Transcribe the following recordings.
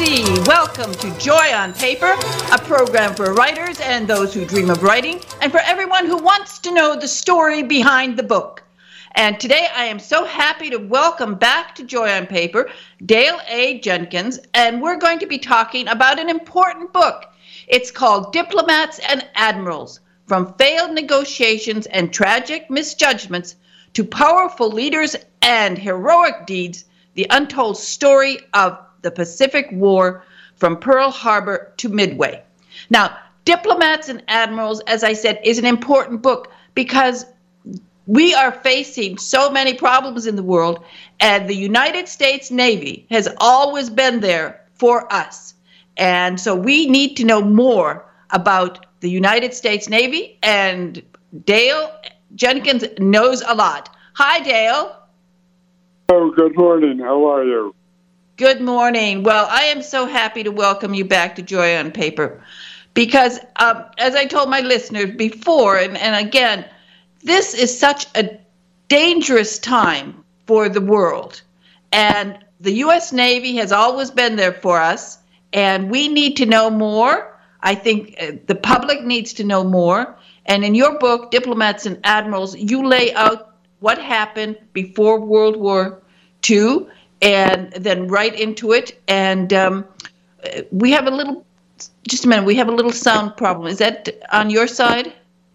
Namaste. Welcome to Joy on Paper, a program for writers and those who dream of writing, and for everyone who wants to know the story behind the book. And today I am so happy to welcome back to Joy on Paper Dale A. Jenkins, and we're going to be talking about an important book. It's called Diplomats and Admirals, From Failed Negotiations and Tragic Misjudgments to Powerful Leaders and Heroic Deeds, the Untold Story of the Pacific War from Pearl Harbor to Midway. Now, Diplomats and Admirals, as I said, is an important book because we are facing so many problems in the world, and the United States Navy has always been there for us. And so we need to know more about the United States Navy, and Dale Jenkins knows a lot. Hi, Dale. Oh, good morning. How are you? Good morning. Well, I am so happy to welcome you back to Joy on Paper because, as I told my listeners before, and again, this is such a dangerous time for the world. And the U.S. Navy has always been there for us, and we need to know more. I think the public needs to know more. And in your book, Diplomats and Admirals, you lay out what happened before World War II and then right into it. And we have a little, just a minute, we have a little sound problem. Is that on your side?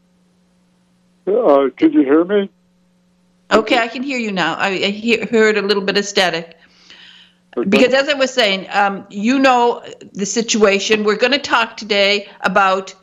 Can you hear me? Okay, I can hear you now. I heard a little bit of static. Okay. Because as I was saying, you know the situation. We're going to talk today about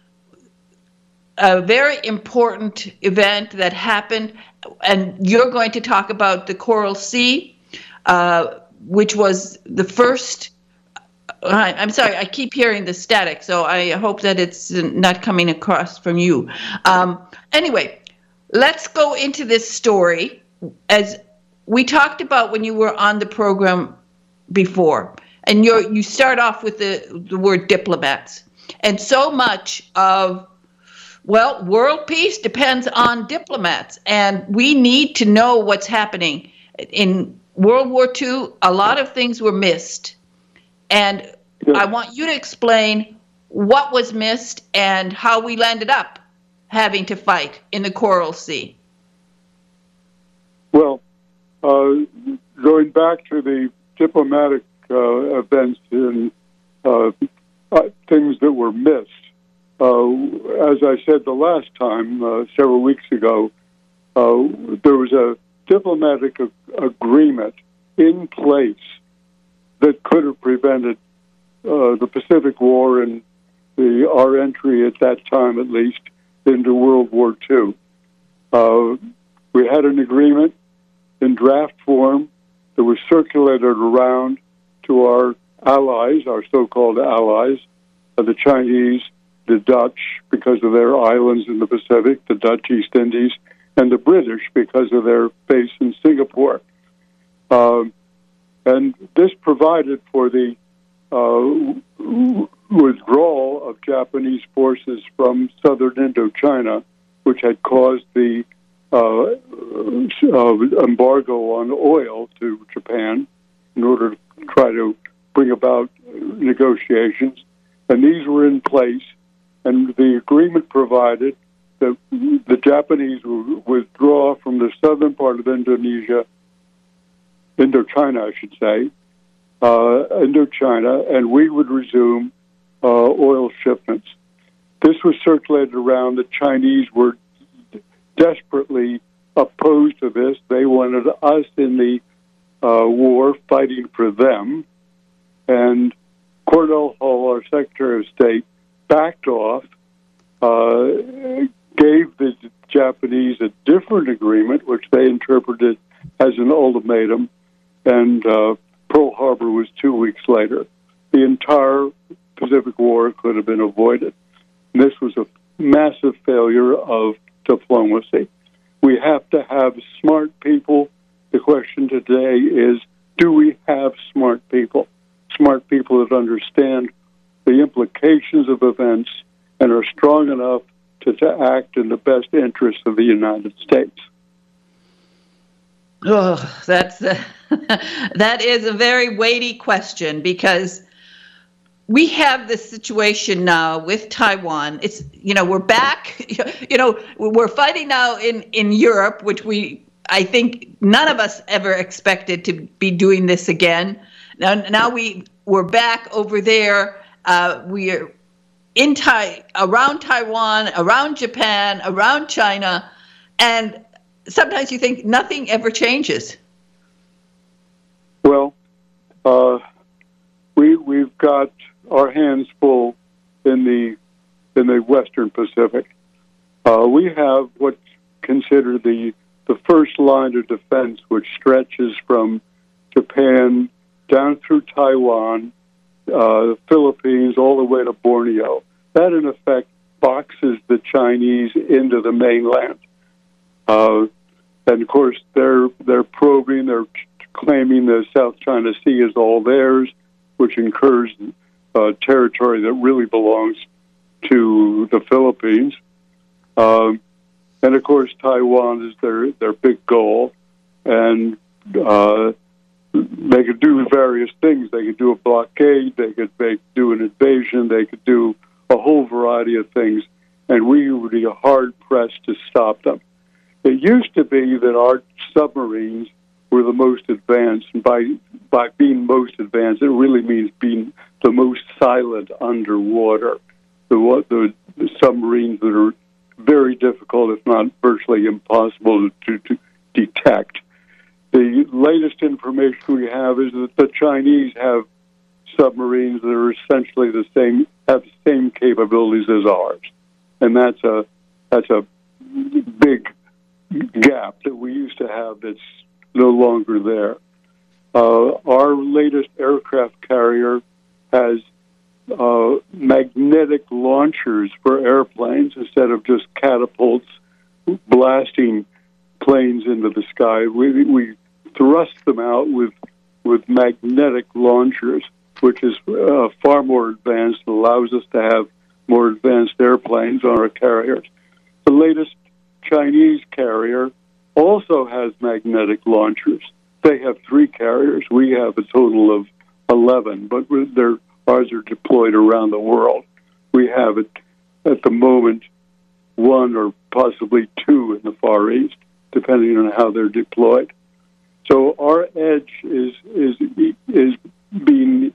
a very important event that happened, and you're going to talk about the Coral Sea, which was the first. I'm sorry, I keep hearing the static, so I hope that it's not coming across from you. Anyway, let's go into this story. As we talked about when you were on the program before, and you start off with the word diplomats. And so much of, well, world peace depends on diplomats, and we need to know what's happening. In World War II, a lot of things were missed. And I want you to explain what was missed and how we landed up having to fight in the Coral Sea. Well, going back to the diplomatic events and things that were missed, as I said the last time, several weeks ago, there was a diplomatic agreement in place that could have prevented the Pacific War and our entry at that time, at least, into World War II. We had an agreement in draft form that was circulated around to our allies, our so-called allies, the Chinese, the Dutch, because of their islands in the Pacific, the Dutch East Indies, and the British because of their base in Singapore. And this provided for the withdrawal of Japanese forces from southern Indochina, which had caused the embargo on oil to Japan in order to try to bring about negotiations. And these were in place, and the agreement provided that the Japanese would withdraw from the southern part of Indochina, I should say, Indochina, and we would resume oil shipments. This was circulated around. The Chinese were desperately opposed to this. They wanted us in the war fighting for them. And Cordell Hull, our Secretary of State, backed off, gave the Japanese a different agreement, which they interpreted as an ultimatum, and Pearl Harbor was 2 weeks later. The entire Pacific War could have been avoided. And this was a massive failure of diplomacy. We have to have smart people. The question today is, do we have smart people? Smart people that understand the implications of events and are strong enough to act in the best interest of the United States. Oh, that is a very weighty question, because we have this situation now with Taiwan. It's, we're back, we're fighting now in Europe, which I think none of us ever expected to be doing this again. Now we're back over there. We are around Taiwan, around Japan, around China, and sometimes you think nothing ever changes. Well, we've got our hands full in the Western Pacific. We have what's considered the first line of defense, which stretches from Japan down through Taiwan, the Philippines, all the way to Borneo. That, in effect, boxes the Chinese into the mainland. And, of course, they're probing, they're claiming the South China Sea is all theirs, which incurs territory that really belongs to the Philippines. And, of course, Taiwan is their big goal. And they could do various things. They could do a blockade. They could do an invasion. They could do a whole variety of things. And we would be hard-pressed to stop them. It used to be that our submarines were the most advanced. And by being most advanced, it really means being the most silent underwater. The submarines that are very difficult, if not virtually impossible to detect. The latest information we have is that the Chinese have submarines that are essentially have the same capabilities as ours, and that's a big gap that we used to have that's no longer there. Our latest aircraft carrier has magnetic launchers for airplanes instead of just catapults blasting planes into the sky. We thrust them out with magnetic launchers, which is far more advanced and allows us to have more advanced airplanes on our carriers. The latest Chinese carrier also has magnetic launchers. They have 3 carriers. We have a total of 11, but ours are deployed around the world. We have, at the moment, 1 or possibly 2 in the Far East, depending on how they're deployed. So our edge is being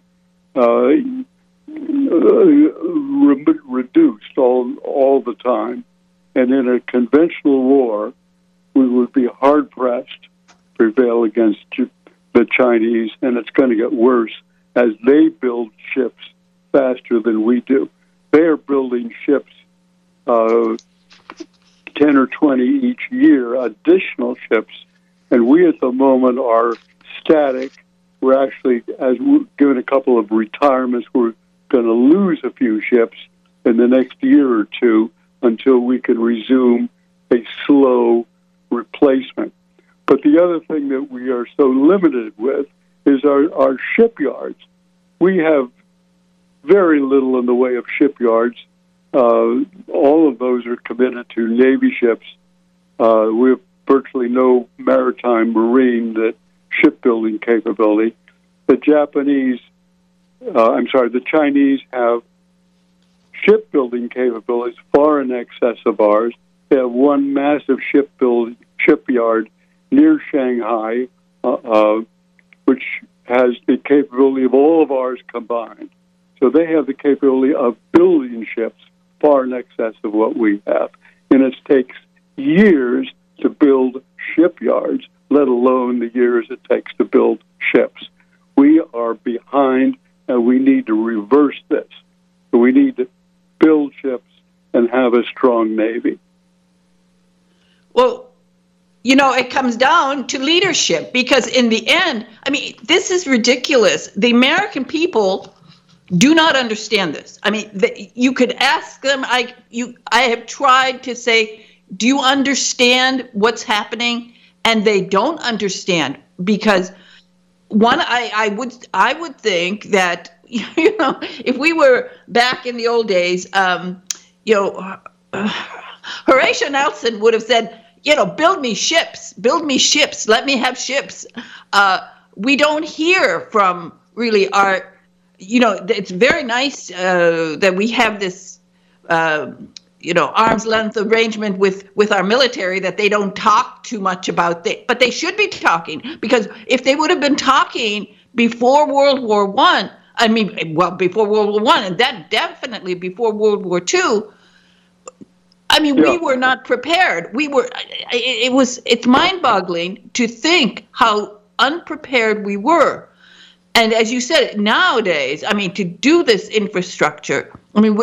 reduced all the time. And in a conventional war, we would be hard-pressed to prevail against the Chinese, and it's going to get worse as they build ships faster than we do. They are building ships 10 or 20 each year, additional ships, and we at the moment are static. We're actually, as we're given a couple of retirements, we're going to lose a few ships in the next year or two until we can resume a slow replacement. But the other thing that we are so limited with is our shipyards. We have very little in the way of shipyards. All of those are committed to Navy ships. We have virtually no maritime marine shipbuilding capability. The Chinese have shipbuilding capabilities far in excess of ours. They have one massive shipyard near Shanghai, which has the capability of all of ours combined. So they have the capability of building ships far in excess of what we have. And it takes years to build shipyards, let alone the years it takes to build ships. We are behind, and we need to reverse this. We need to build ships and have a strong Navy. Well, it comes down to leadership, because in the end, this is ridiculous. The American people do not understand this. You could ask them. I have tried to say, do you understand what's happening? And they don't understand, because I would think that if we were back in the old days, Horatio Nelson would have said, build me ships, let me have ships. We don't hear from really our it's very nice that we have this, arm's length arrangement with our military, that they don't talk too much about it, but they should be talking, because if they would have been talking before World War I, before World War I, and then definitely before World War II, we were not prepared. It's mind-boggling to think how unprepared we were. And as you said, nowadays, to do this infrastructure,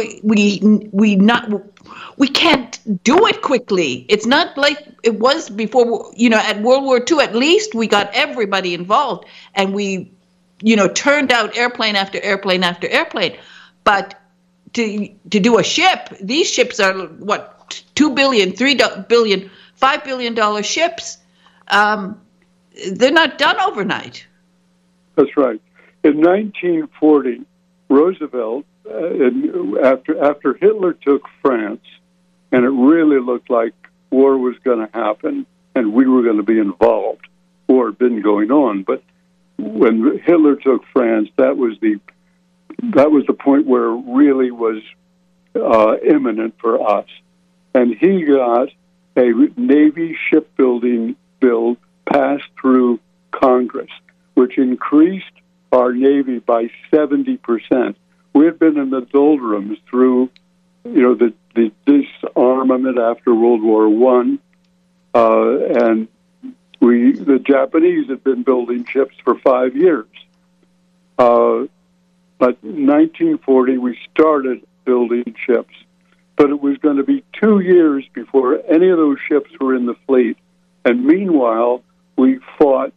we can't do it quickly. It's not like it was before, at World War II. At least we got everybody involved, and we, turned out airplane after airplane after airplane. But to do a ship, these ships are what, $2 billion, $3 billion, $5 billion ships. They're not done overnight. That's right. In 1940, Roosevelt, after Hitler took France, and it really looked like war was going to happen and we were going to be involved. War had been going on, but when Hitler took France, that was the point where it really was imminent for us. And he got a Navy shipbuilding bill passed through Congress, which increased our Navy by 70%. We had been in the doldrums through, the disarmament after World War I, and the Japanese had been building ships for 5 years. But in 1940, we started building ships, but it was going to be 2 years before any of those ships were in the fleet. And meanwhile, we fought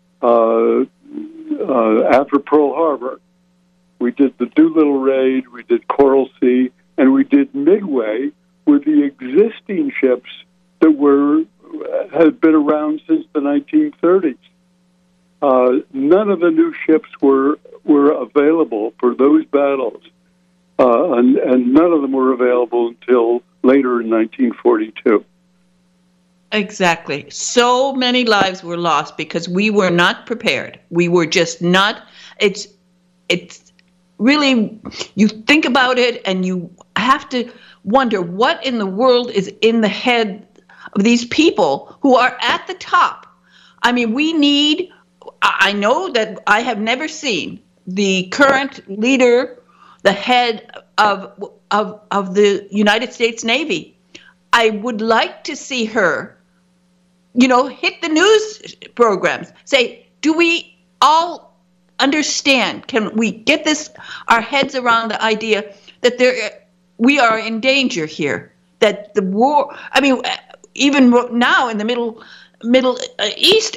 after Pearl Harbor. We did the Doolittle Raid, we did Coral Sea, and we did Midway with the existing ships that had been around since the 1930s. None of the new ships were available for those battles, and none of them were available until later in 1942. Exactly. So many lives were lost because we were not prepared. We were just not. It's really, you think about it and you have to wonder what in the world is in the head of these people who are at the top. I know that I have never seen the current leader, the head of the United States Navy. I would like to see her, hit the news programs, say, do we all understand? Can we get our heads around the idea that we are in danger here? That the war, even now in the Middle East,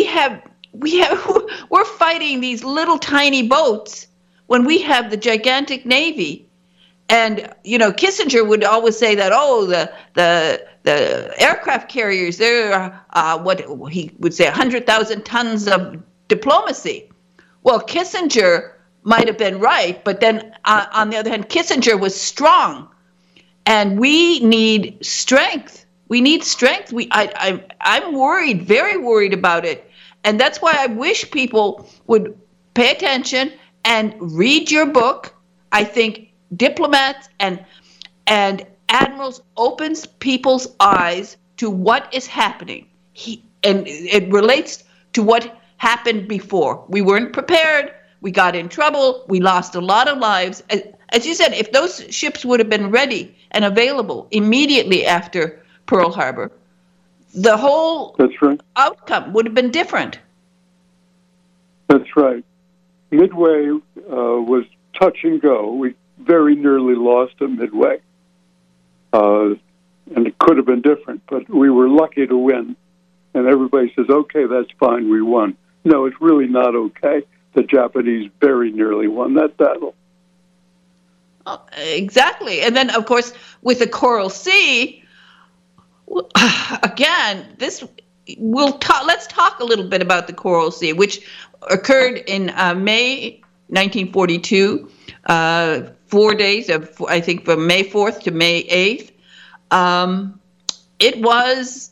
we're fighting these little tiny boats when we have the gigantic Navy. And, Kissinger would always say that, the aircraft carriers, they're, what he would say, 100,000 tons of diplomacy. Well, Kissinger might have been right, but then on the other hand, Kissinger was strong. And we need strength. We need strength. I'm worried, very worried about it. And that's why I wish people would pay attention and read your book. I think Diplomats and Admirals opens people's eyes to what is happening. And it relates to what happened before. We weren't prepared. We got in trouble. We lost a lot of lives. As you said, if those ships would have been ready and available immediately after Pearl Harbor, the whole outcome would have been different. That's right. Midway was touch and go. We very nearly lost at Midway. And it could have been different, but we were lucky to win. And everybody says, okay, that's fine, we won. No, it's really not okay. The Japanese very nearly won that battle. Oh, exactly. And then, of course, with the Coral Sea, again, let's talk a little bit about the Coral Sea, which occurred in May 1942, 4 days of, I think, from May 4th to May 8th. It was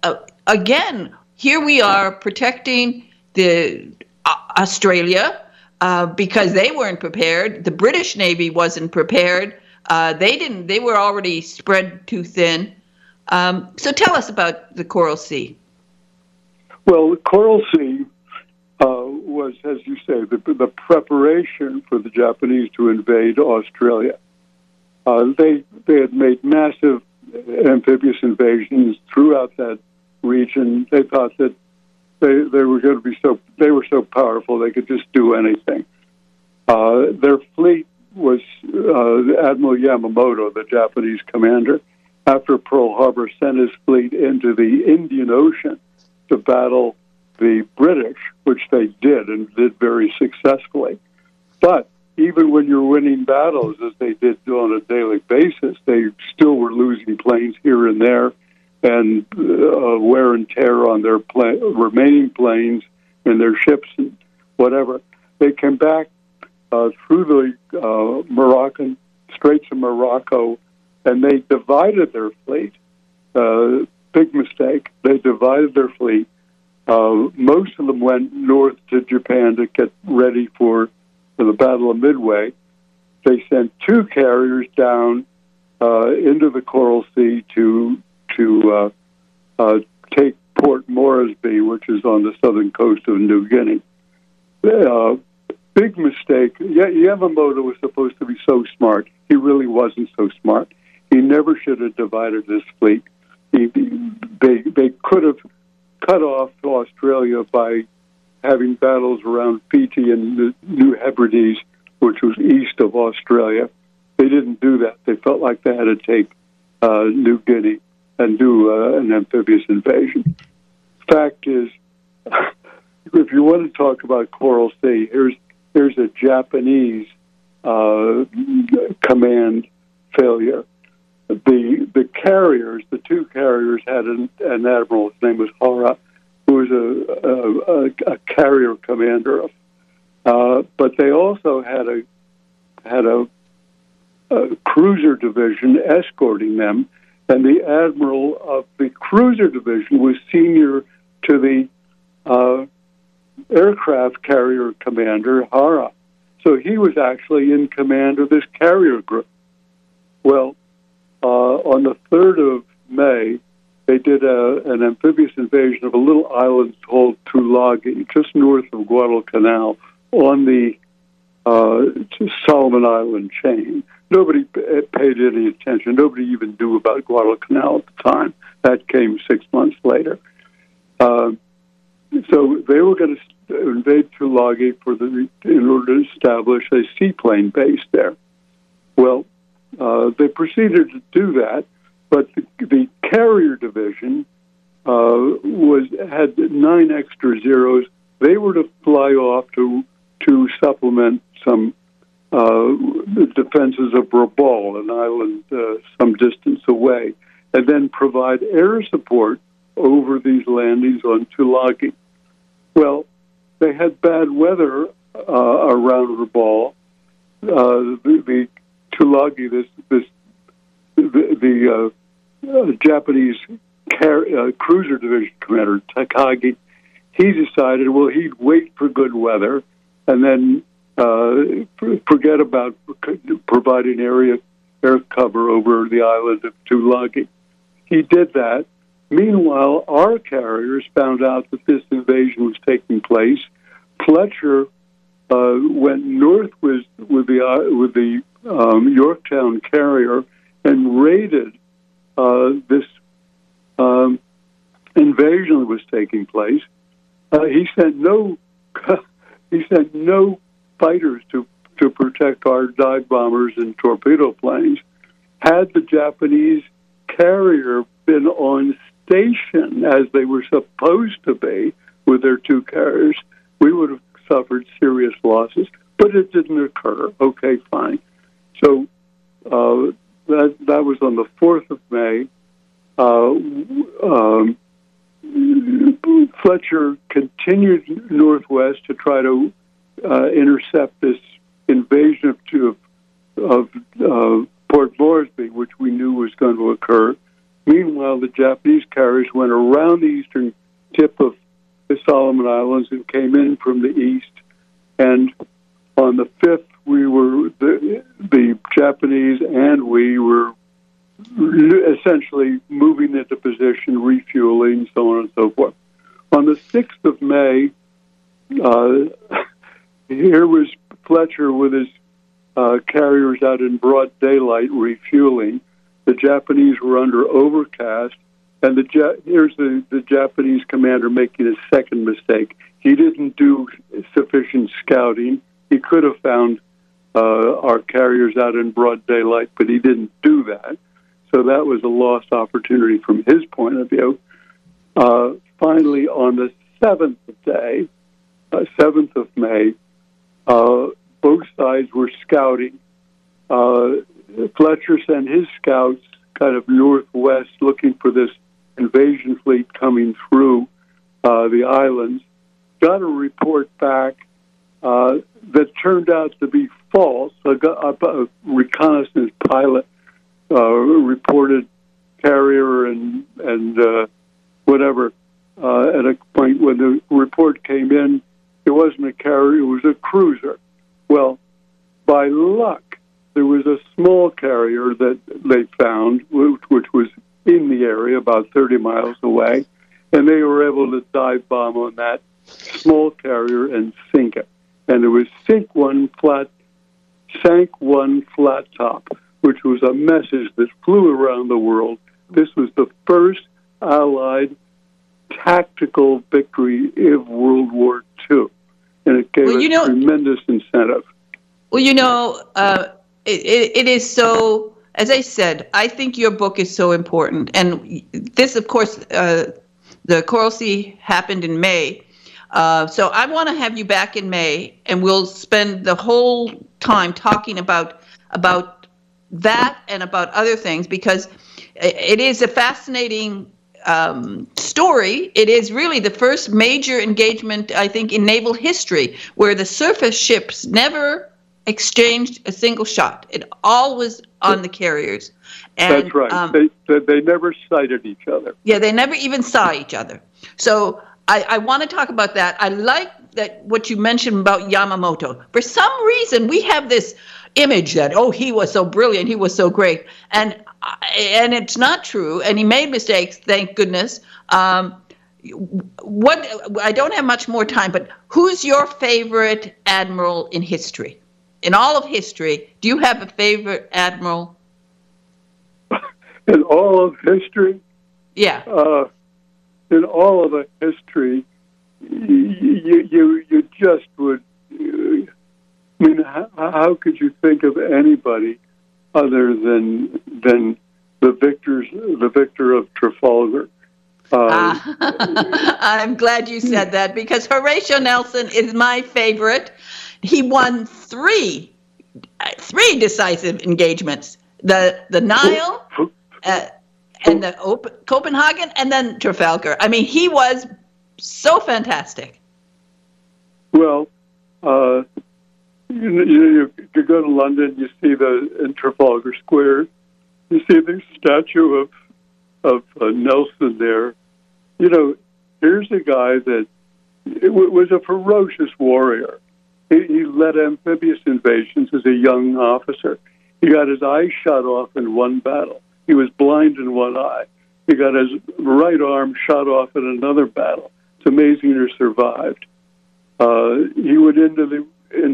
again, here we are protecting the Australia, because they weren't prepared. The British Navy wasn't prepared. They were already spread too thin. So tell us about the Coral Sea. Well, the Coral Sea was, as you say, the preparation for the Japanese to invade Australia. They had made massive amphibious invasions throughout that region. They thought that they were going to be so powerful they could just do anything. Their fleet was Admiral Yamamoto, the Japanese commander, after Pearl Harbor, sent his fleet into the Indian Ocean to battle the British, which they did and did very successfully. But even when you're winning battles, as they did on a daily basis, they still were losing planes here and there, and wear and tear on their remaining planes and their ships and whatever. They came back through the Moroccan Straits of Morocco, and they divided their fleet. Big mistake. They divided their fleet. Most of them went north to Japan to get ready for the Battle of Midway. They sent 2 carriers down into the Coral Sea to take Port Moresby, which is on the southern coast of New Guinea. Big mistake. Yamamoto was supposed to be so smart. He really wasn't so smart. He never should have divided his fleet. They could have cut off Australia by having battles around Fiji and the New Hebrides, which was east of Australia. They didn't do that. They felt like they had to take New Guinea and do an amphibious invasion. Fact is, if you want to talk about Coral Sea, here's a Japanese command failure. The carriers, the 2 carriers, had an admiral. His name was Hara, who was a carrier commander. But they also had a cruiser division escorting them, and the admiral of the cruiser division was senior to the aircraft carrier commander, Hara. So he was actually in command of this carrier group. Well, on the 3rd of May, they did an amphibious invasion of a little island called Tulagi, just north of Guadalcanal, on the Solomon Island chain. Nobody paid any attention. Nobody even knew about Guadalcanal at the time. That came 6 months later. So they were going to invade Tulagi in order to establish a seaplane base there. Well, they proceeded to do that, but the carrier division had 9 extra zeros. They were to fly off to supplement some the defenses of Rabaul, an island some distance away, and then provide air support over these landings on Tulagi. Well, they had bad weather around Rabaul. The Tulagi, the Japanese cruiser division commander, Takagi, he decided, well, he'd wait for good weather and then forget about providing air cover over the island of Tulagi. He did that. Meanwhile, our carriers found out that this invasion was taking place. Fletcher went north with the Yorktown carrier and raided this invasion that was taking place. He sent no fighters to protect our dive bombers and torpedo planes. Had the Japanese carrier been on station as they were supposed to be with their 2 carriers, we would have suffered serious losses. But it didn't occur. Okay, fine. So that was on the 4th of May. Fletcher continued northwest to try to intercept this invasion of Port Moresby, which we knew was going to occur. Meanwhile, the Japanese carriers went around the eastern tip of the Solomon Islands and came in from the east and On the 5th, we were the Japanese and we were essentially moving into position, refueling, so on and so forth. On the 6th of May, here was Fletcher with his carriers out in broad daylight refueling. The Japanese were under overcast, and here's the Japanese commander making a second mistake. He didn't do sufficient scouting. He could have found our carriers out in broad daylight, but he didn't do that. So that was a lost opportunity from his point of view. Finally, on the 7th day, 7th of May, both sides were scouting. Fletcher sent his scouts kind of northwest looking for this invasion fleet coming through the islands. Got a report back that turned out to be false. A reconnaissance pilot reported carrier and whatever. At a point when the report came in, it wasn't a carrier, it was a cruiser. Well, by luck, there was a small carrier that they found, which was in the area, about 30 miles away, and they were able to dive bomb on that small carrier and sink it. And it was sank one flat top, which was a message that flew around the world. This was the first Allied tactical victory of World War II, and it gave us tremendous incentive. Well, it is so, as I said, I think your book is so important. And this, of course, the Coral Sea happened in May. So I want to have you back in May, and we'll spend the whole time talking about that and about other things, because it is a fascinating story. It is really the first major engagement, I think, in naval history where the surface ships never exchanged a single shot. It all was on the carriers. And, that's right. They never sighted each other. Yeah, they never even saw each other. So I want to talk about that. I like that what you mentioned about Yamamoto. For some reason, we have this image that, he was so brilliant, he was so great. And it's not true, and he made mistakes, thank goodness. I don't have much more time, but who's your favorite admiral in history? In all of history, do you have a favorite admiral? In all of history? Yeah. In all of the history, you just would. I mean, how could you think of anybody other than the victor of Trafalgar? I'm glad you said that, because Horatio Nelson is my favorite. He won three decisive engagements: the Nile, and the Copenhagen, and then Trafalgar. I mean, he was so fantastic. Well, you go to London, you see in Trafalgar Square, you see the statue of Nelson there. Here's a guy that was a ferocious warrior. He led amphibious invasions as a young officer. He got his eye shot off in one battle. He was blind in one eye. He got his right arm shot off in another battle. It's amazing he survived. He went into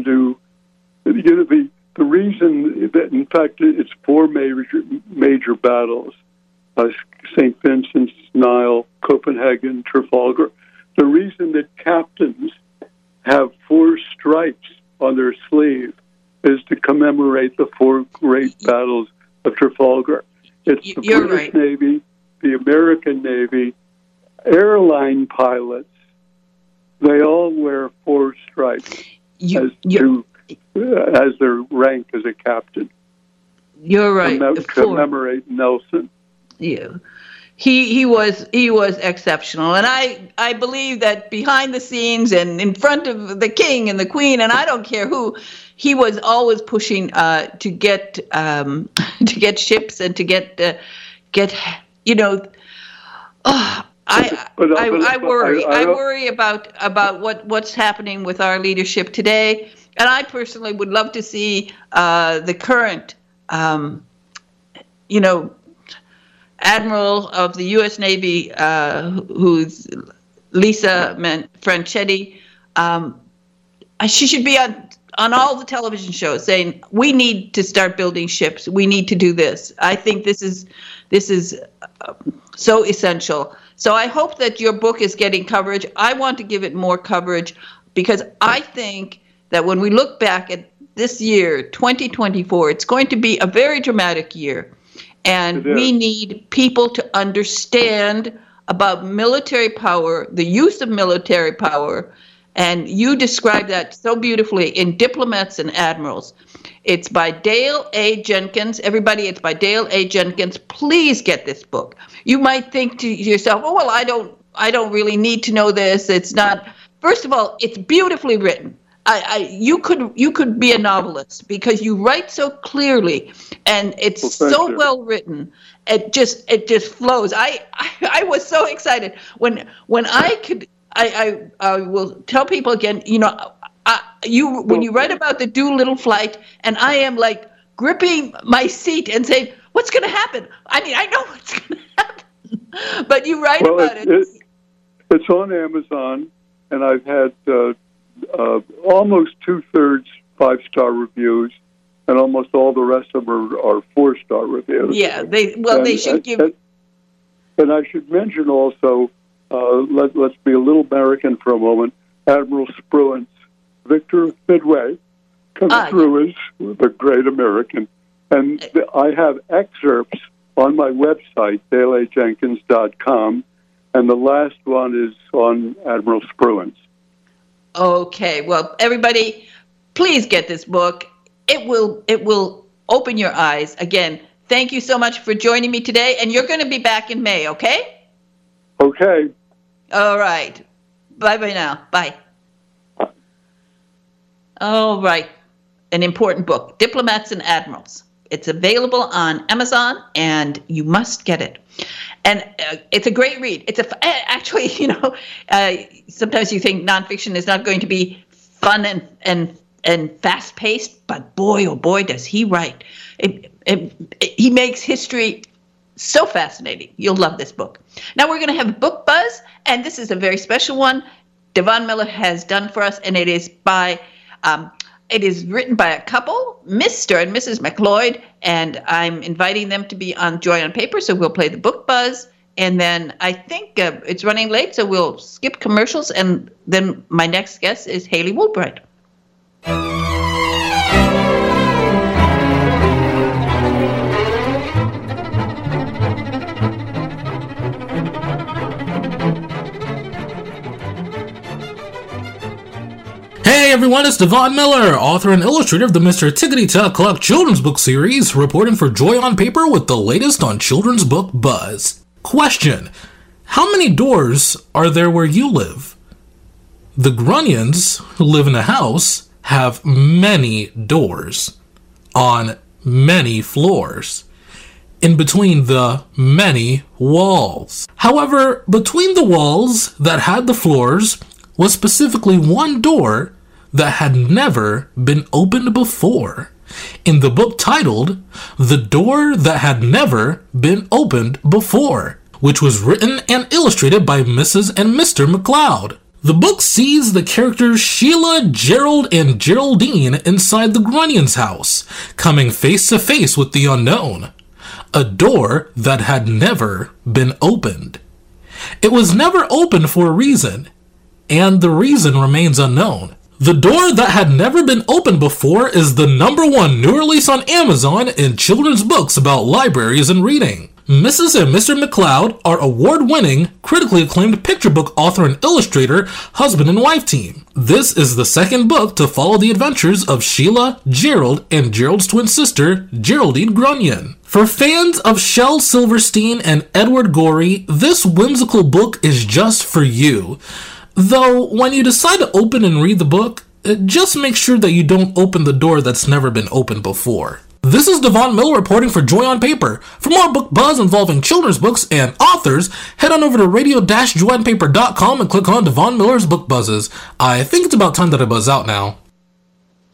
the reason that, in fact, it's four major battles: St. Vincent's, Nile, Copenhagen, Trafalgar. The reason that captains have four stripes on their sleeve is to commemorate the four great battles of Trafalgar. It's the British Navy, the American Navy, airline pilots. They all wear four stripes as their rank as a captain. You're right. Commemorate Nelson. Yeah. He was exceptional, and I believe that behind the scenes and in front of the king and the queen, and I don't care who, he was always pushing to get ships and to get I worry about what's happening with our leadership today. And I personally would love to see the current, Admiral of the U.S. Navy, who's Lisa Franchetti. She should be on all the television shows saying, we need to start building ships. We need to do this. I think this is so essential. So I hope that your book is getting coverage. I want to give it more coverage because I think that when we look back at this year, 2024, it's going to be a very dramatic year. And we need people to understand about military power, the use of military power. And you describe that so beautifully in Diplomats and Admirals. It's by Dale A. Jenkins. Everybody, it's by Dale A. Jenkins. Please get this book. You might think to yourself, oh, well, I don't really need to know this. It's not. First of all, it's beautifully written. You could be a novelist because you write so clearly, and it's well written. It just flows. I was so excited when I could. I will tell people again. When you write about the Doolittle flight, and I am like gripping my seat and saying, "What's going to happen?" I mean, I know what's going to happen, but you write about it. It's on Amazon, and I've had almost 2/3 5-star reviews, and almost all the rest of them are 4-star reviews. Yeah, they should give. And I should mention also, let's be a little American for a moment. Admiral Spruance, Victor Midway, comes through as the great American, and I have excerpts on my website, daleajenkins.com, and the last one is on Admiral Spruance. Okay, well, everybody, please get this book. It will open your eyes. Again, thank you so much for joining me today, and you're going to be back in May, okay? Okay. All right. Bye-bye now. Bye. All right. An important book, Diplomats and Admirals. It's available on Amazon, and you must get it. And it's a great read. Actually, sometimes you think nonfiction is not going to be fun and fast-paced, but boy, oh boy, does he write. He makes history so fascinating. You'll love this book. Now we're going to have a book buzz, and this is a very special one Devon Miller has done for us, and it is written by a couple, Mr. and Mrs. McLeod, and I'm inviting them to be on Joy on Paper, so we'll play the book buzz, and then I think it's running late, so we'll skip commercials, and then my next guest is Haley Woolbright. Hey everyone, it's Devon Miller, author and illustrator of the Mr. Tickety Tock Clock children's book series, reporting for Joy on Paper with the latest on children's book buzz. Question: how many doors are there where you live? The Grunions, who live in a house, have many doors on many floors, in between the many walls. However, between the walls that had the floors was specifically one door that had never been opened before, in the book titled The Door That Had Never Been Opened Before, which was written and illustrated by Mrs. and Mr. McLeod. The book sees the characters Sheila, Gerald, and Geraldine inside the Grunions' house, coming face to face with the unknown, a door that had never been opened. It was never opened for a reason, and the reason remains unknown. The Door That Had Never Been Opened Before is the #1 new release on Amazon in children's books about libraries and reading. Mrs. and Mr. McLeod are award-winning, critically acclaimed picture book author and illustrator, husband and wife team. This is the second book to follow the adventures of Sheila, Gerald, and Gerald's twin sister, Geraldine Grunion. For fans of Shel Silverstein and Edward Gorey, this whimsical book is just for you. Though, when you decide to open and read the book, just make sure that you don't open the door that's never been opened before. This is Devon Miller reporting for Joy on Paper. For more book buzz involving children's books and authors, head on over to radio-joyonpaper.com and click on Devon Miller's Book Buzzes. I think it's about time that I buzz out now.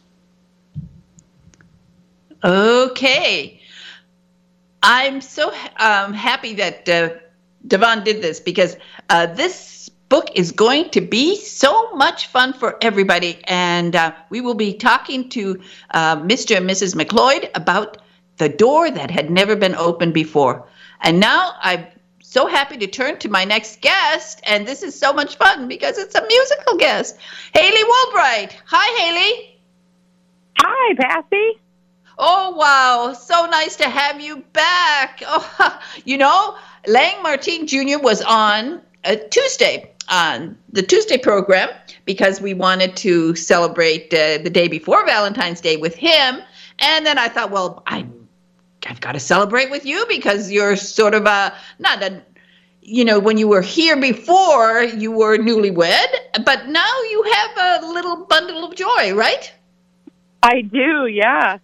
Okay. I'm so happy that Devon did this because this book is going to be so much fun for everybody. And we will be talking to Mr. and Mrs. McLeod about the door that had never been opened before. And now I'm so happy to turn to my next guest. And this is so much fun because it's a musical guest. Haley Woolbright. Hi, Haley. Hi, Patsy. Oh, wow. So nice to have you back. Oh, you know, Lang Martin Jr. was on Tuesday, on the Tuesday program, because we wanted to celebrate the day before Valentine's Day with him. And then I thought, well, I've got to celebrate with you because you're sort of when you were here before, you were newlywed, but now you have a little bundle of joy, right? I do, yeah.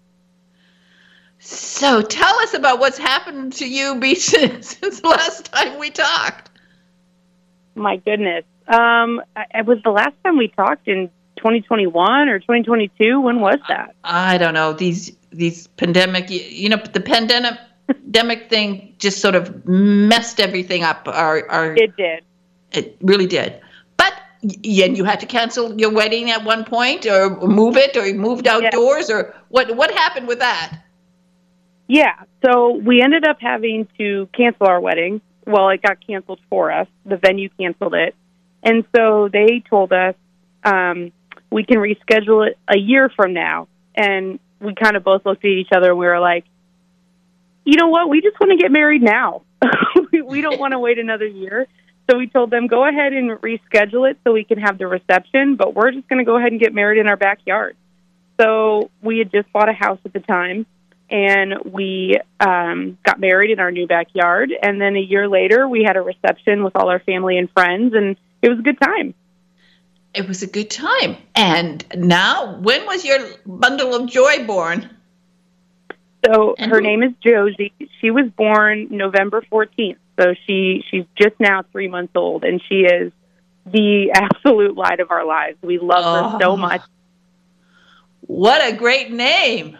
So tell us about what's happened to you since the last time we talked. My goodness. It was the last time we talked in 2021 or 2022. When was that? I don't know. These pandemic, the pandemic thing just sort of messed everything up. It did. It really did. But you had to cancel your wedding at one point, or move it, or you moved outdoors, or what happened with that? Yeah, so we ended up having to cancel our wedding. Well, it got canceled for us. The venue canceled it. And so they told us we can reschedule it a year from now. And we kind of both looked at each other and we were like, you know what? We just want to get married now. We don't want to wait another year. So we told them, go ahead and reschedule it so we can have the reception, but we're just going to go ahead and get married in our backyard. So we had just bought a house at the time. And we got married in our new backyard. And then a year later, we had a reception with all our family and friends, and it was a good time. It was a good time. And now, when was your bundle of joy born? So her name is Josie. She was born November 14th. So she's just now 3 months old, and she is the absolute light of our lives. We love her so much. What a great name.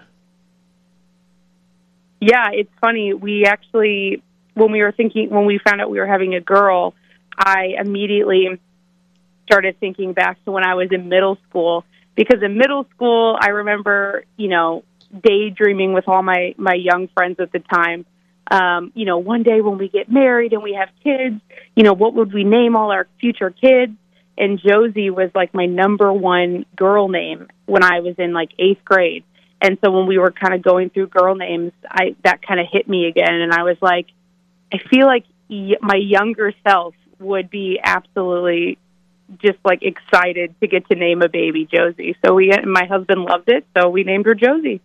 Yeah, it's funny. We actually, when we found out we were having a girl, I immediately started thinking back to when I was in middle school. Because in middle school, I remember, daydreaming with all my young friends at the time. One day when we get married and we have kids, what would we name all our future kids? And Josie was like my number one girl name when I was in like 8th grade. And so when we were kind of going through girl names, that kind of hit me again. And I was like, I feel like my younger self would be absolutely just like excited to get to name a baby Josie. So my husband loved it. So we named her Josie.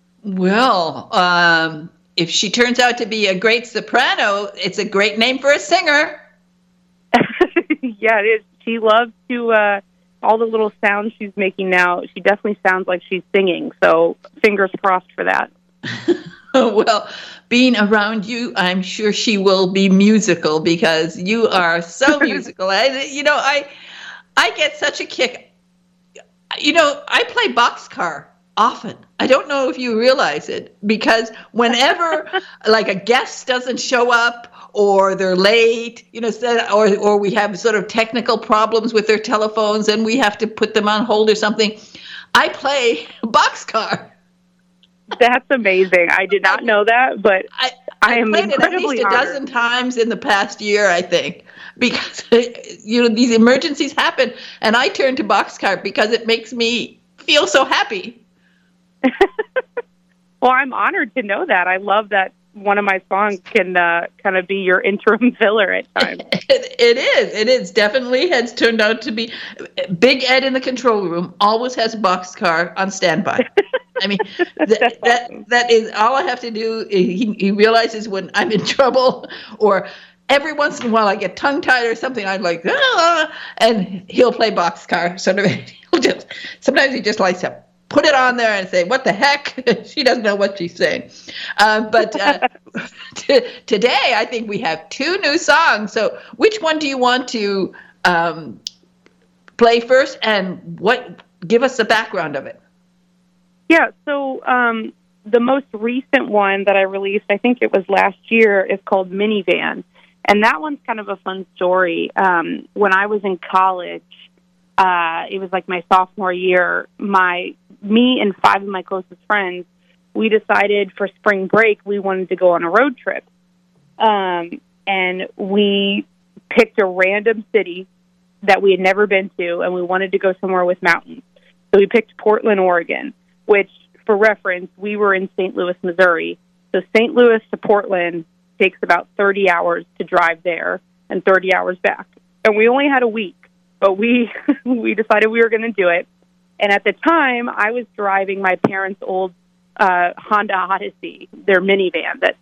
Well, if she turns out to be a great soprano, it's a great name for a singer. Yeah, it is. She loves to, all the little sounds she's making now, she definitely sounds like she's singing. So fingers crossed for that. Well, being around you, I'm sure she will be musical because you are so musical. I get such a kick. I play boxcar often. I don't know if you realize it, because whenever like a guest doesn't show up, or they're late, or we have sort of technical problems with their telephones and we have to put them on hold or something, I play boxcar. That's amazing. I did not know that, but I am played incredibly it at least a dozen times in the past year, I think, because these emergencies happen, and I turn to boxcar because it makes me feel so happy. Well, I'm honored to know that. I love that one of my songs can kind of be your interim filler at times. It is. Definitely has turned out to be. Big Ed in the control room always has a boxcar on standby. I mean, that is all I have to do. He realizes when I'm in trouble, or every once in a while I get tongue-tied or something, I'm like, and he'll play boxcar. Sort of, sometimes he just likes to put it on there and say, what the heck? She doesn't know what she's saying. But today, I think we have 2 new songs. So which one do you want to play first, and give us the background of it? Yeah, so the most recent one that I released, I think it was last year, is called Minivan. And that one's kind of a fun story. When I was in college, it was like my sophomore year, me and 5 of my closest friends, we decided for spring break we wanted to go on a road trip. And we picked a random city that we had never been to, and we wanted to go somewhere with mountains. So we picked Portland, Oregon, which, for reference, we were in St. Louis, Missouri. So St. Louis to Portland takes about 30 hours to drive there and 30 hours back. And we only had a week, but we decided we were going to do it. And at the time, I was driving my parents' old Honda Odyssey, their minivan that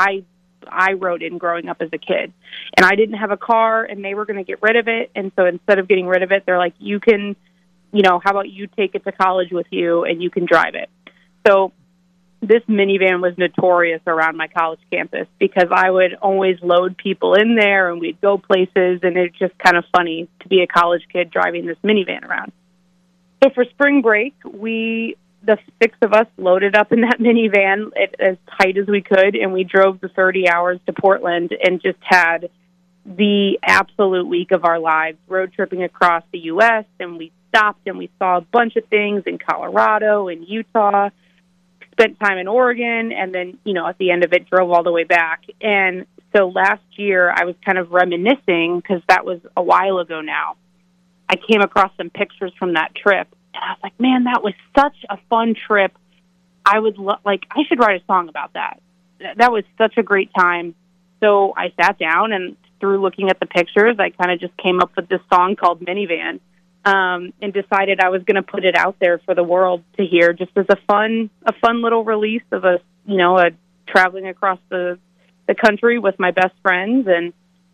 I rode in growing up as a kid. And I didn't have a car, and they were going to get rid of it. And so instead of getting rid of it, they're like, you can, how about you take it to college with you and you can drive it. So this minivan was notorious around my college campus because I would always load people in there and we'd go places, and it's just kind of funny to be a college kid driving this minivan around. So for spring break, the 6 of us loaded up in that minivan as tight as we could, and we drove the 30 hours to Portland and just had the absolute week of our lives, road tripping across the U.S., and we stopped and we saw a bunch of things in Colorado and Utah, spent time in Oregon, and then, at the end of it, drove all the way back. And so last year, I was kind of reminiscing, because that was a while ago now. I came across some pictures from that trip, and I was like, man, that was such a fun trip. I would I should write a song about that. That was such a great time. So I sat down, and through looking at the pictures, I kind of just came up with this song called Minivan, and decided I was going to put it out there for the world to hear, just as a fun little release of a traveling across the country with my best friends. And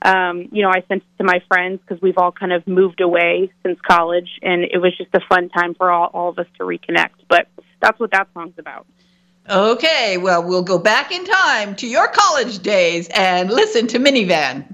I sent it to my friends because we've all kind of moved away since college, and it was just a fun time for all of us to reconnect. But that's what that song's about. Okay, well, we'll go back in time to your college days and listen to Minivan.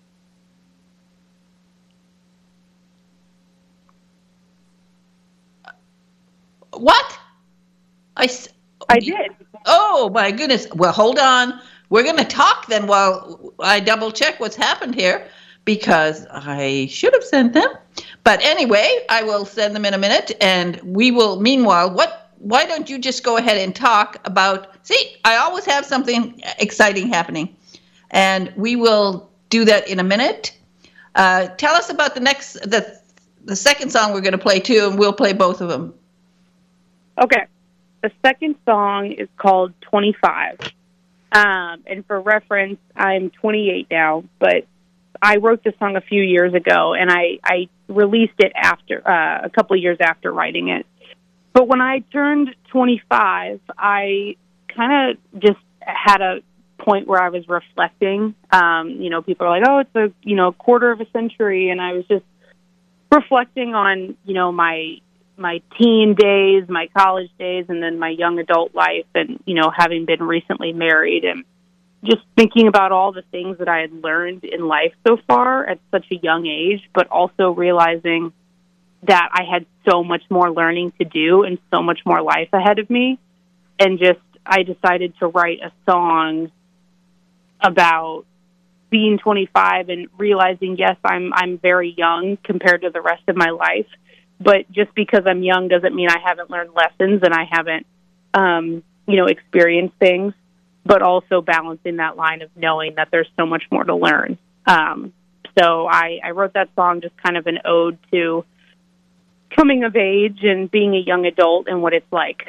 What? I did. Oh, my goodness. Well, hold on. We're going to talk then while I double check what's happened here, because I should have sent them. But anyway, I will send them in a minute, and we will, meanwhile, why don't you just go ahead and talk about, see, I always have something exciting happening, and we will do that in a minute. Tell us about the second song we're going to play too, and we'll play both of them. Okay. The second song is called 25. And for reference, I'm 28 now, but I wrote this song a few years ago, and I released it after a couple of years after writing it. But when I turned 25, I kind of just had a point where I was reflecting. People are like, oh, it's a quarter of a century, and I was just reflecting on my teen days, my college days, and then my young adult life, and having been recently married, and just thinking about all the things that I had learned in life so far at such a young age, but also realizing that I had so much more learning to do and so much more life ahead of me. And I decided to write a song about being 25 and realizing, yes, I'm very young compared to the rest of my life, but just because I'm young doesn't mean I haven't learned lessons and I haven't, experienced things, but also balancing that line of knowing that there's so much more to learn. So I wrote that song just kind of an ode to coming of age and being a young adult and what it's like.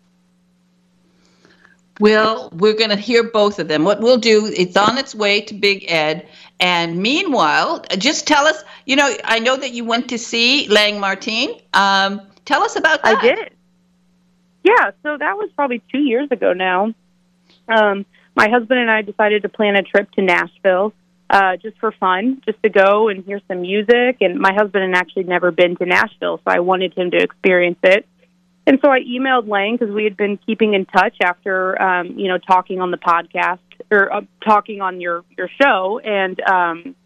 Well, we're going to hear both of them. What we'll do, it's on its way to Big Ed. And meanwhile, just tell us, I know that you went to see Lang Martin. Tell us about that. I did. Yeah, so that was probably 2 years ago now. My husband and I decided to plan a trip to Nashville just for fun, just to go and hear some music. And my husband had actually never been to Nashville, so I wanted him to experience it. And so I emailed Lang because we had been keeping in touch after, talking on the podcast or talking on your show. And I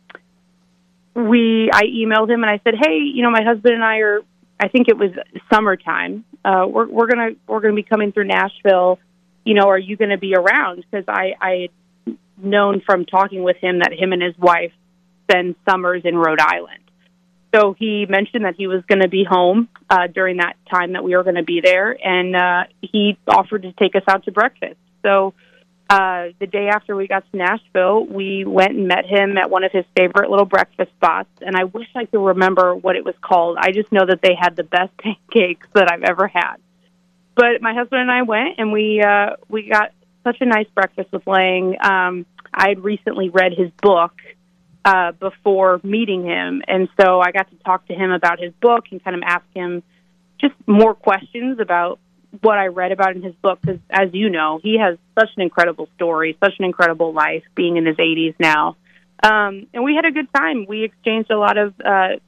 emailed him and I said, hey, my husband and I I think it was summertime. We're gonna be coming through Nashville, are you going to be around? Because I had known from talking with him that him and his wife spend summers in Rhode Island. So he mentioned that he was going to be home during that time that we were going to be there, and he offered to take us out to breakfast. So the day after we got to Nashville, we went and met him at one of his favorite little breakfast spots, and I wish I could remember what it was called. I just know that they had the best pancakes that I've ever had. But my husband and I went, and we got such a nice breakfast with Lang. I had recently read his book before meeting him, and so I got to talk to him about his book and kind of ask him just more questions about what I read about in his book, because as you know, he has such an incredible story, such an incredible life, being in his 80s now. And we had a good time. We exchanged a lot of,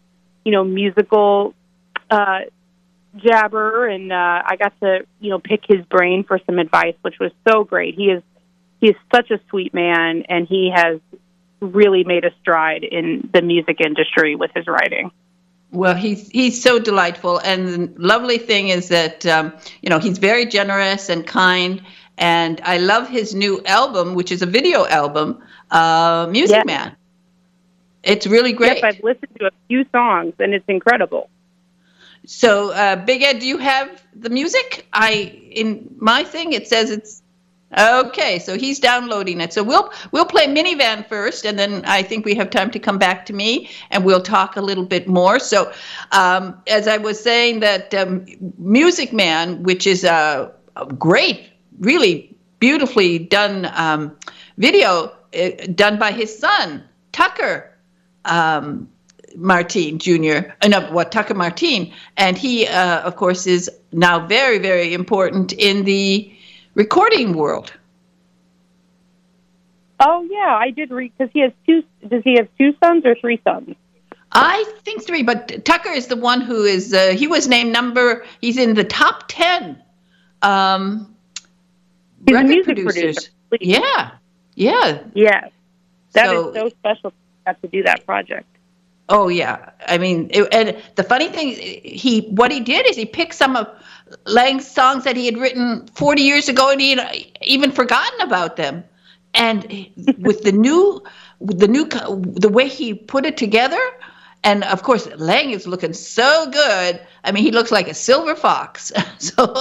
musical jabber, and I got to, pick his brain for some advice, which was so great. He is such a sweet man, and he has really made a stride in the music industry with his writing. Well, he's so delightful, and the lovely thing is that he's very generous and kind, and I love his new album, which is a video album, Music Man. It's really great. Yes, I've listened to a few songs, and it's incredible. So, Big Ed, do you have the music? In my thing it says it's okay, so he's downloading it. So we'll play Minivan first, and then I think we have time to come back to me, and we'll talk a little bit more. So as I was saying, that Music Man, which is a great, really beautifully done video done by his son, Tucker Martine Jr., Tucker Martine. And he, of course, is now very, very important in the recording world. Oh yeah, I did read, because he has two. Does he have two sons or three sons? I think three, but Tucker is the one who is. He was named he's in the top 10 He's record a music producers. Producer. Yeah. Yes, that is so special to have to do that project. Oh yeah, I mean, and the funny thing, what he did is he picked some of Lang's songs that he had written 40 years ago, and he had even forgotten about them. And with the way he put it together, and of course Lang is looking so good. I mean, he looks like a silver fox. So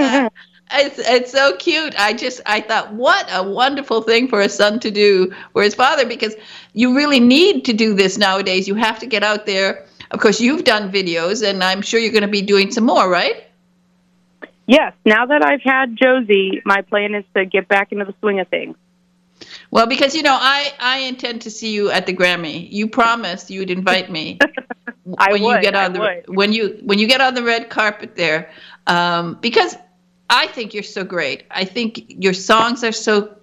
it's so cute. I thought, what a wonderful thing for a son to do for his father, because you really need to do this nowadays. You have to get out there. Of course, you've done videos, and I'm sure you're going to be doing some more, right? Yes. Now that I've had Josie, my plan is to get back into the swing of things. Well, because, I intend to see you at the Grammy. You promised you'd invite me. When you get on the red carpet there, because I think you're so great. I think your songs are so.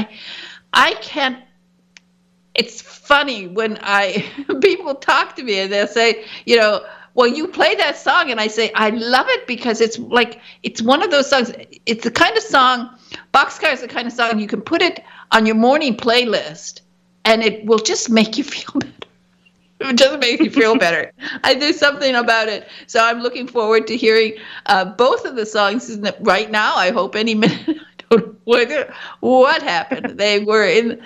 I can't. It's funny when people talk to me and they'll say, well, you play that song, and I say I love it because it's one of those songs. It's the kind of song. Boxcar is the kind of song you can put it on your morning playlist, and it will just make you feel better. It just makes you feel better. There's something about it. So I'm looking forward to hearing both of the songs right now. I hope any minute. I don't know what happened. They were in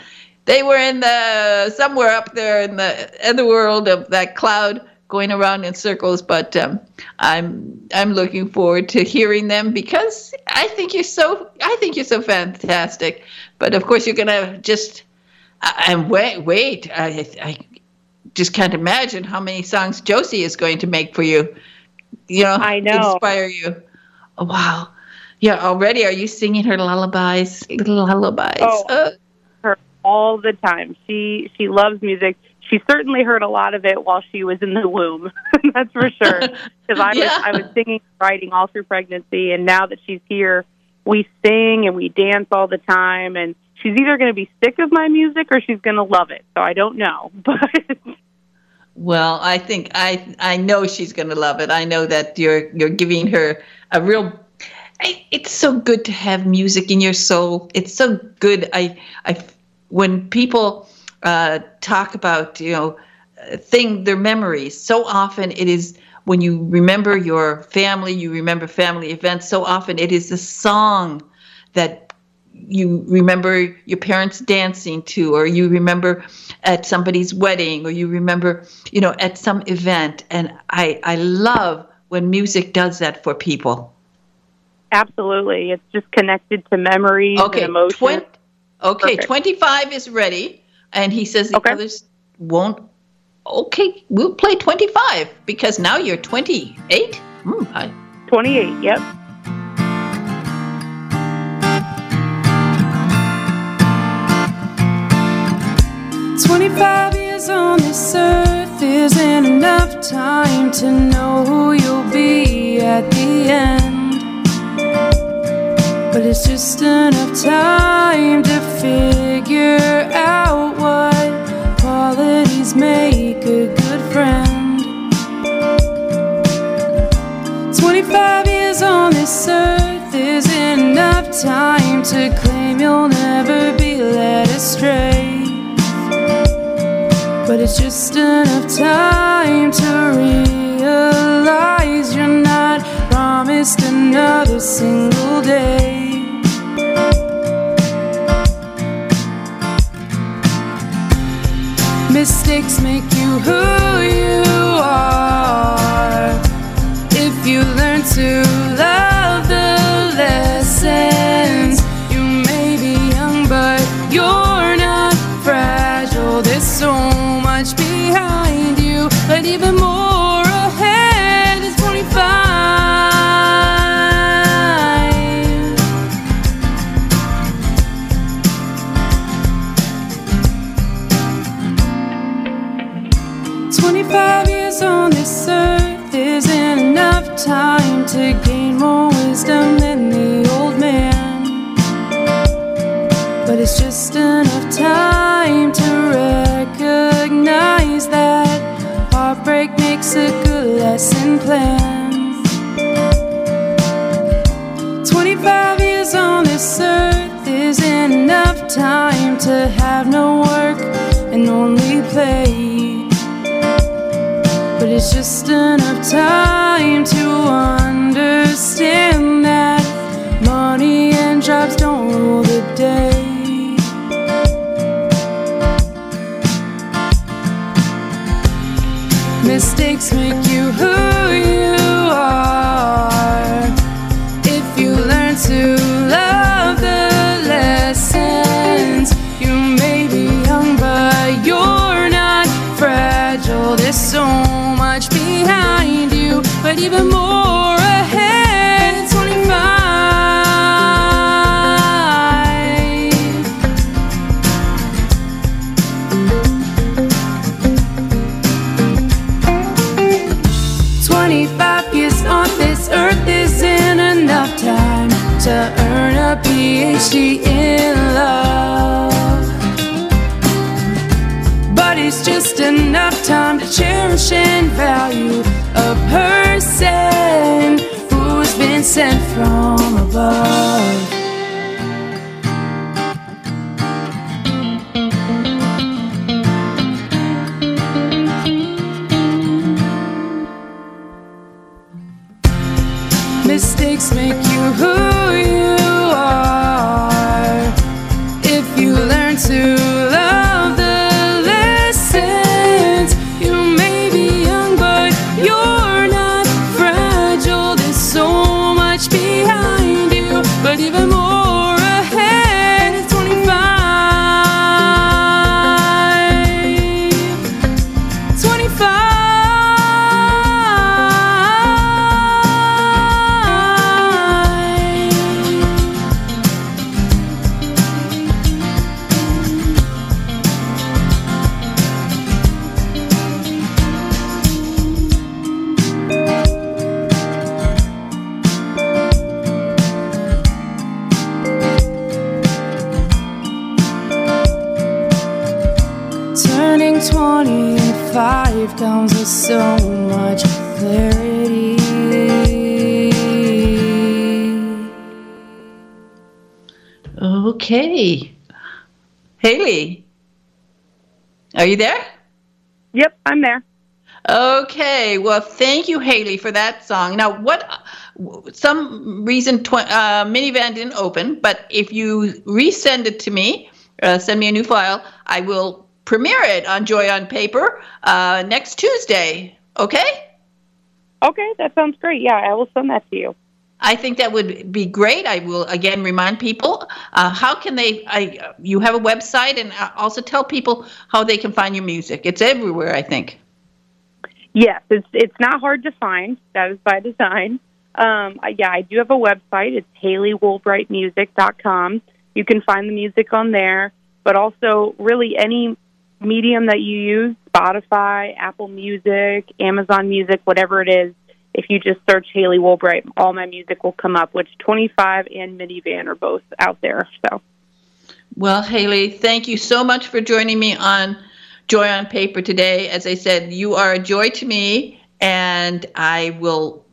the somewhere up there in the other world of that cloud, going around in circles. But I'm looking forward to hearing them, because I think you're so fantastic. But of course, you're gonna just and wait. I just can't imagine how many songs Josie is going to make for you. I know. Inspire you. Oh, wow. Yeah, already are you singing her lullabies? Little lullabies. Oh, her all the time. She loves music. She certainly heard a lot of it while she was in the womb. That's for sure. Because I was singing, writing all through pregnancy, and now that she's here, we sing and we dance all the time. And she's either going to be sick of my music or she's going to love it. So I don't know. But well, I think I know she's going to love it. I know that you're giving her a real. It's so good to have music in your soul. It's so good. When people talk about their memories, so often it is when you remember your family, you remember family events. So often it is the song that you remember your parents dancing to, or you remember at somebody's wedding, or you remember, at some event. And I love when music does that for people. Absolutely. It's just connected to memories and emotions. Okay, 25 is ready. And he says the others won't. Okay, we'll play 25 because now you're 28. 28, yep. "25 years on this earth isn't enough time to know who you'll be at the end. But it's just enough time to figure out what qualities make a good friend. 25 years on this earth isn't enough time to claim you'll never be led astray. But it's just enough time to realize you're not promised another single day. Mistakes make you who you are. If you learn to love the lessons, you may be young, but you're not fragile. There's so much behind you, but even more ahead is 25. 25 years on this earth isn't enough time to gain more wisdom than the old man. But it's just enough time to recognize that heartbreak makes a good lesson plan. 25 years on this earth isn't enough time to have no work and only play. But it's just enough time to understand that money and jobs don't rule the day. Mistakes make you who you are. If you learn to love the lessons, you may be young, but you're not fragile. There's so much behind you, but even more ahead. 25. 25 years on this earth isn't enough time to earn a PhD in love. But it's just enough time to cherish and value a person who's been sent from above. Mistakes make you who you are. If you learn to love the lessons, you may be young, but you're not fragile. There's so much behind you, but even more ahead is 25. 25. 25 comes with so much clarity. Okay. Haley, are you there? Yep, I'm there. Okay, well, thank you, Haley, for that song. Now, some reason Minivan didn't open, but if you resend it to me, send me a new file, I will premiere it on Joy on Paper next Tuesday. Okay? Okay, that sounds great. Yeah, I will send that to you. I think that would be great. I will again remind people how can you have a website, and also tell people how they can find your music. It's everywhere, I think. Yes, it's not hard to find. That is by design. I do have a website. It's HaleyWoolbrightMusic.com. You can find the music on there, but also really any medium that you use, Spotify, Apple Music, Amazon Music, whatever it is. If you just search Haley Woolbright, all my music will come up, which 25 and Minivan are both out there. So, well, Haley, thank you so much for joining me on Joy on Paper today. As I said, you are a joy to me, and I will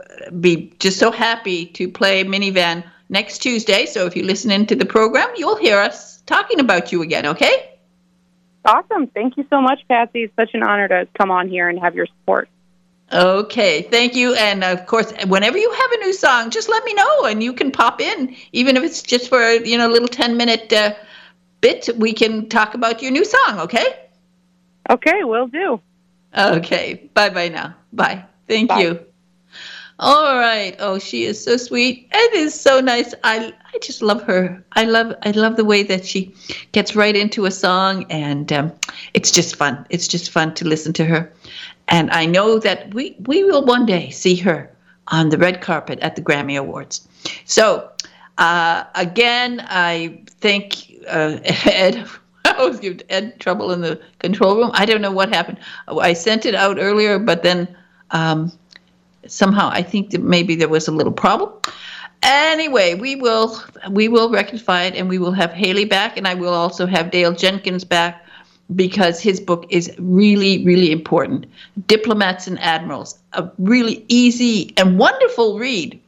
be just so happy to play Minivan next Tuesday. So if you listen into the program, you'll hear us talking about you again, okay? Awesome. Thank you so much, Patsy. It's such an honor to come on here and have your support. Okay, thank you. And of course, whenever you have a new song, just let me know, and you can pop in, even if it's just for a little 10-minute bit. We can talk about your new song, okay? Okay, will do. Okay, bye now. Bye. Thank you. All right. Oh, she is so sweet. It is so nice. I just love her. I love the way that she gets right into a song, and it's just fun. It's just fun to listen to her. And I know that we will one day see her on the red carpet at the Grammy Awards. So, again, I thank Ed. I always give Ed trouble in the control room. I don't know what happened. I sent it out earlier, but then somehow I think that maybe there was a little problem. Anyway, we will rectify it, and we will have Haley back, and I will also have Dale Jenkins back, because his book is really, really important. Diplomats and Admirals, a really easy and wonderful read.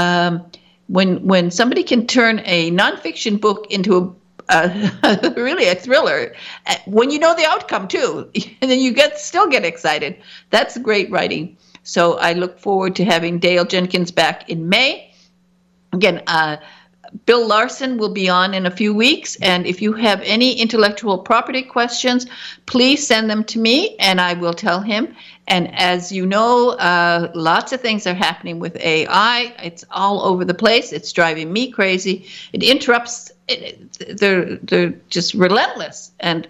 When somebody can turn a nonfiction book into really a thriller, when you know the outcome too, and then you still get excited. That's great writing. So I look forward to having Dale Jenkins back in May. Again, Bill Larson will be on in a few weeks, and if you have any intellectual property questions, please send them to me, and I will tell him. And as you know, lots of things are happening with AI. It's all over the place. It's driving me crazy. It interrupts. They're just relentless, and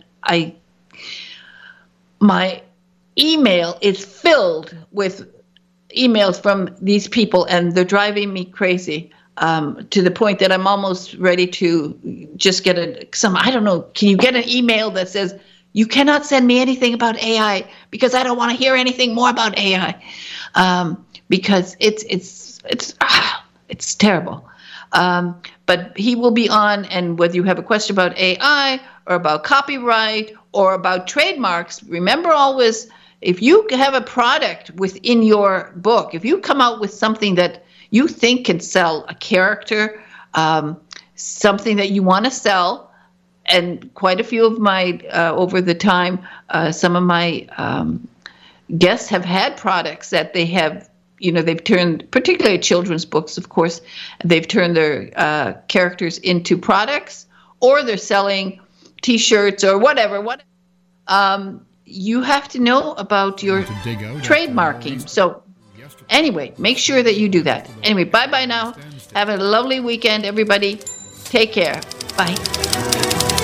my email is filled with emails from these people, and they're driving me crazy. To the point that I'm almost ready to just get I don't know, can you get an email that says, you cannot send me anything about AI because I don't want to hear anything more about AI, because it's terrible. But he will be on, and whether you have a question about AI or about copyright or about trademarks, remember always, if you have a product within your book, if you come out with something that you think can sell a character, something that you want to sell, and quite a few of my, over the time, some of my guests have had products that they have, they've turned, particularly children's books, of course, they've turned their characters into products, or they're selling T-shirts or whatever. You have to know about your trademarking. So anyway, make sure that you do that. Anyway, bye-bye now. Have a lovely weekend, everybody. Take care. Bye.